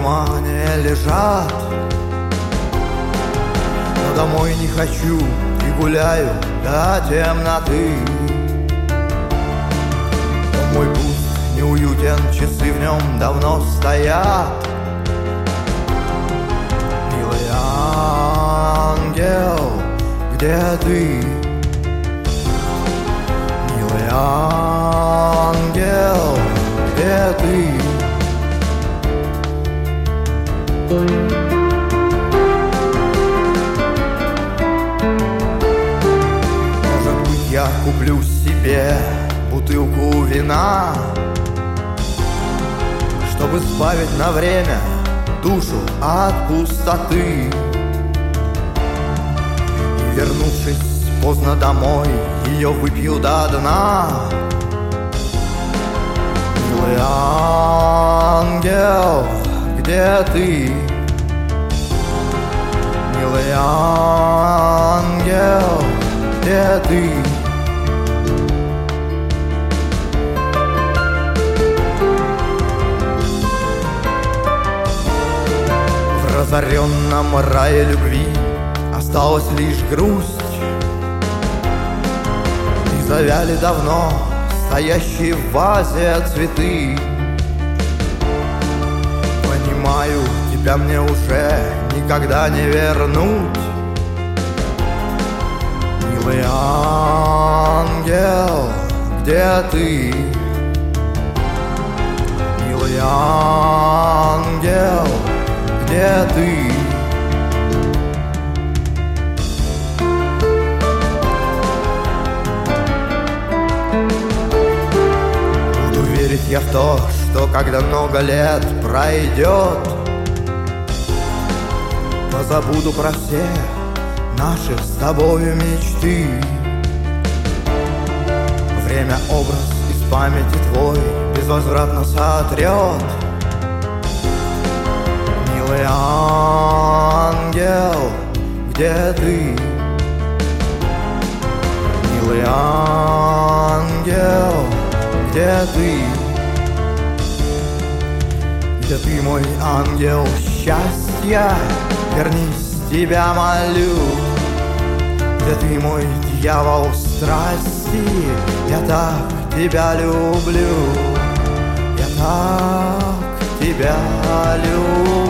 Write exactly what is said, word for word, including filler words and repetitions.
кармане лежат, но домой не хочу и гуляю до темноты. Дом мой пуст, неуютен, часы в нем давно стоят. Милый ангел, где ты? Милый ангел, где ты? Может быть, я куплю себе бутылку вина, чтобы избавить на время душу от пустоты. И, вернувшись поздно домой, ее выпью до дна. Милый ангел, где ты? Милый ангел, где ты? В разоренном рае любви осталась лишь грусть, и завяли давно стоящие в вазе цветы. Понимаю, тебя мне уже никогда не вернуть. Милый ангел, где ты? Милый ангел, где ты? Буду верить я в то, что когда много лет пройдет, позабуду про все наши с тобою мечты. Время образ из памяти твой безвозвратно сотрет. Милый ангел, где ты? Милый ангел, где ты? Где ты, мой ангел счастья? Вернись, тебя молю. Где ты, мой дьявол страсти? Я так тебя люблю. Я так тебя люблю.